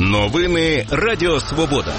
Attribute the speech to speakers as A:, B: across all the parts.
A: Новини Радіо Свобода.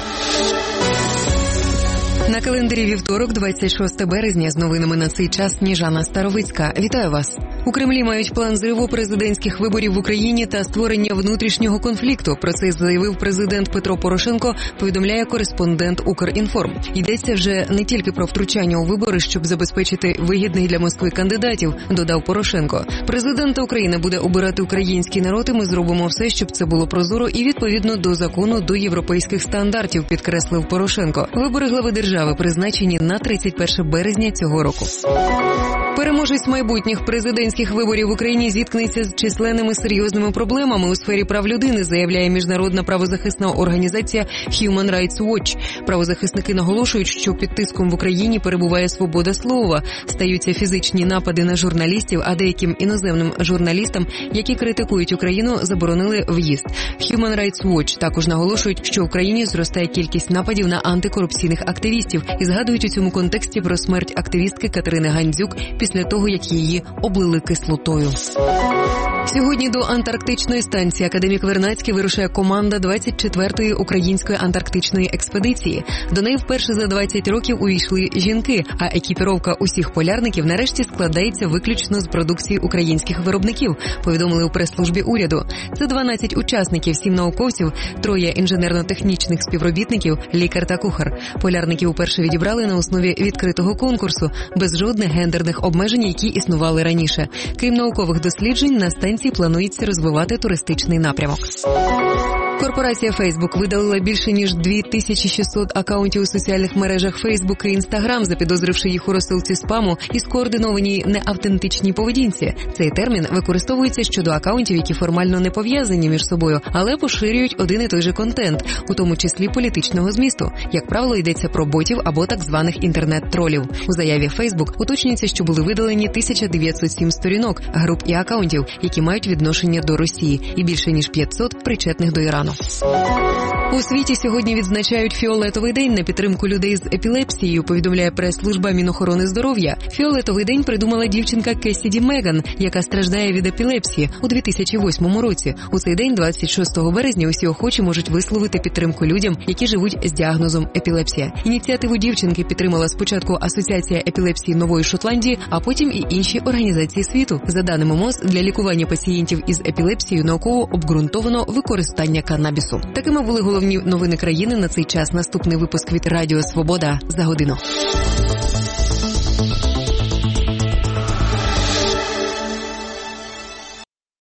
B: На календарі вівторок, 26 березня, з новинами на цей час Сніжана Старовицька. Вітаю вас. У Кремлі мають план зриву президентських виборів в Україні та створення внутрішнього конфлікту. Про це заявив президент Петро Порошенко, повідомляє кореспондент Укрінформ. Йдеться вже не тільки про втручання у вибори, щоб забезпечити вигідних для Москви кандидатів, додав Порошенко. Президента України буде обирати український народ, і ми зробимо все, щоб це було прозоро і відповідно до закону, до європейських стандартів, підкреслив Порошенко. Вибори глави держави призначені на 31 березня цього року. Переможець майбутніх президентських виборів в Україні зіткнеться з численними серйозними проблемами у сфері прав людини, заявляє міжнародна правозахисна організація Human Rights Watch. Правозахисники наголошують, що під тиском в Україні перебуває свобода слова, стаються фізичні напади на журналістів, а деяким іноземним журналістам, які критикують Україну, заборонили в'їзд. Human Rights Watch також наголошують, що в Україні зростає кількість нападів на антикорупційних активістів і згадують у цьому контексті про смерть активістки Катерини Гандзюк після того, як її облили кислотою. Сьогодні до антарктичної станції «Академік Вернадський» вирушає команда 24-ї української антарктичної експедиції. До неї вперше за 20 років увійшли жінки, а екіпіровка усіх полярників нарешті складається виключно з продукції українських виробників, повідомили у прес-службі уряду. Це 12 учасників, 7 науковців, 3 інженерно-технічних співробітників, лікар та кухар. Полярників уперше відібрали на основі відкритого конкурсу, без жодних гендерних обмежень, які існували раніше. Крім наукових досліджень, на станції планується розвивати туристичний напрямок. Корпорація Facebook видалила більше ніж 2600 акаунтів у соціальних мережах Facebook і Instagram, запідозривши їх у розсилці спаму і скоординованій неавтентичній поведінці. Цей термін використовується щодо акаунтів, які формально не пов'язані між собою, але поширюють один і той же контент, у тому числі політичного змісту. Як правило, йдеться про ботів або так званих інтернет-тролів. У заяві Facebook уточнюється, що були видалені 1907 сторінок, груп і акаунтів, які мають відношення до Росії, і більше ніж 500 причетних до Ірану. У світі сьогодні відзначають фіолетовий день на підтримку людей з епілепсією, повідомляє прес-служба Мінохорони здоров'я. Фіолетовий день придумала дівчинка Кесіді Меган, яка страждає від епілепсії у 2008 році. У цей день, 26 березня, усі охочі можуть висловити підтримку людям, які живуть з діагнозом епілепсія. Ініціативу дівчинки підтримала спочатку Асоціація епілепсії Нової Шотландії, а потім і інші організації світу. За даними МОЗ, для лікування пацієнтів із епілепсією науково обґрунтовано використання канабісу. Такими були головні новини країни на цей час. Наступний випуск від Радіо Свобода за годину.